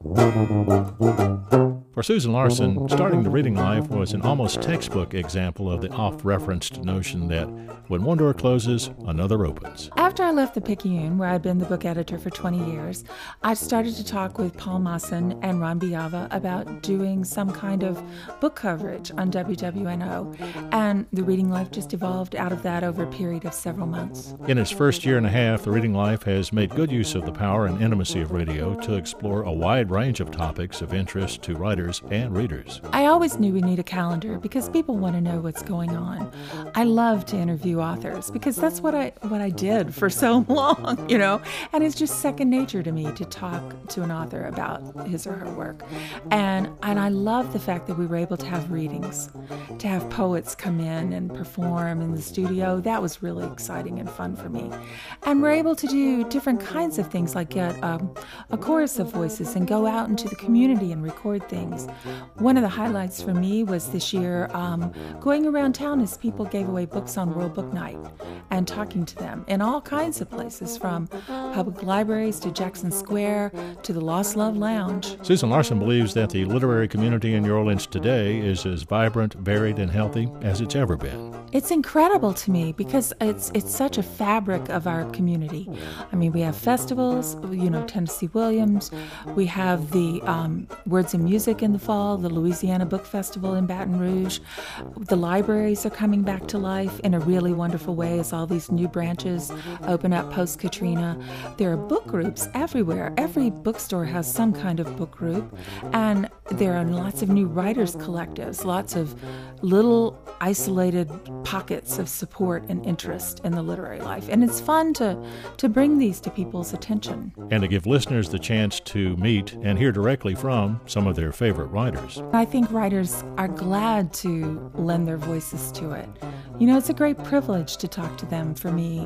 For Susan Larson, starting the Reading Life was an almost textbook example of the oft-referenced notion that when one door closes, another opens. After I left the Picayune, where I'd been the book editor for 20 years, I started to talk with Paul Mawson and Ron Biava about doing some kind of book coverage on WWNO, and the Reading Life just evolved out of that over a period of several months. In its first year and a half, the Reading Life has made good use of the power and intimacy of radio to explore a wide range of topics of interest to writers and readers. I always knew we need a calendar because people want to know what's going on. I love to interview authors because that's what I did for so long, and it's just second nature to me to talk to an author about his or her work. And I love the fact that we were able to have readings, to have poets come in and perform in the studio. That was really exciting and fun for me. And we're able to do different kinds of things, like get a chorus of voices and go out into the community and record things. One of the highlights for me was this year going around town as people gave away books on World Book Night and talking to them in all kinds of places, from public libraries to Jackson Square to the Lost Love Lounge. Susan Larson believes that the literary community in New Orleans today is as vibrant, varied, and healthy as it's ever been. It's incredible to me because it's such a fabric of our community. I mean, we have festivals, Tennessee Williams. We have the Words and Music in the fall, the Louisiana Book Festival in Baton Rouge. The libraries are coming back to life in a really wonderful way as all these new branches open up post-Katrina. There are book groups everywhere. Every bookstore has some kind of book group. And there are lots of new writers' collectives, lots of little isolated pockets of support and interest in the literary life. And it's fun to bring these to people's attention. And to give listeners the chance to meet and hear directly from some of their favorite writers. I think writers are glad to lend their voices to it. It's a great privilege to talk to them for me.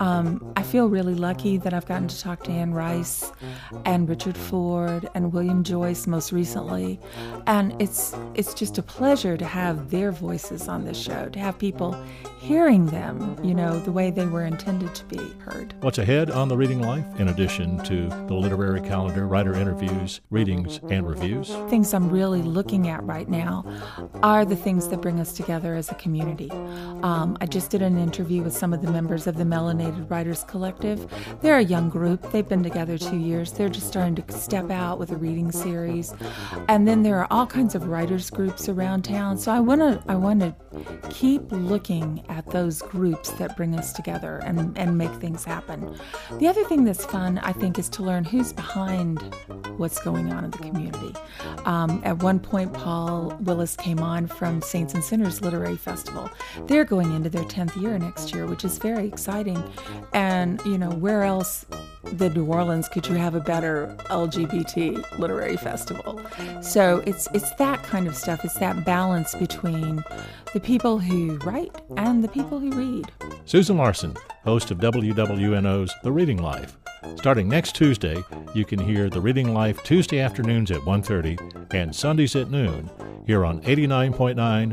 I feel really lucky that I've gotten to talk to Anne Rice and Richard Ford and William Joyce most recently. And it's just a pleasure to have their voices on this show, to have people hearing them, the way they were intended to be heard. What's ahead on the Reading Life, in addition to the literary calendar, writer interviews, readings, and reviews? Things I'm really looking at right now are the things that bring us together as a community. I just did an interview with some of the members of the Melanated Writers Collective. They're a young group. They've been together 2 years. They're just starting to step out with a reading series. And then there are all kinds of writers groups around town. So I want to keep looking at those groups that bring us together and make things happen. The other thing that's fun, I think, is to learn who's behind what's going on in the community. At one point, Paul Willis came on from Saints and Sinners Literary Festival. They're going into their 10th year next year, which is very exciting. And, where else than New Orleans could you have a better LGBT literary festival? So it's that kind of stuff. It's that balance between the people who write and the people who read. Susan Larson, host of WWNO's The Reading Life. Starting next Tuesday, you can hear The Reading Life Tuesday afternoons at 1:30 and Sundays at noon here on 89.9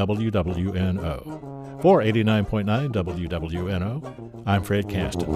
WWNO. For 89.9 WWNO, I'm Fred Caston.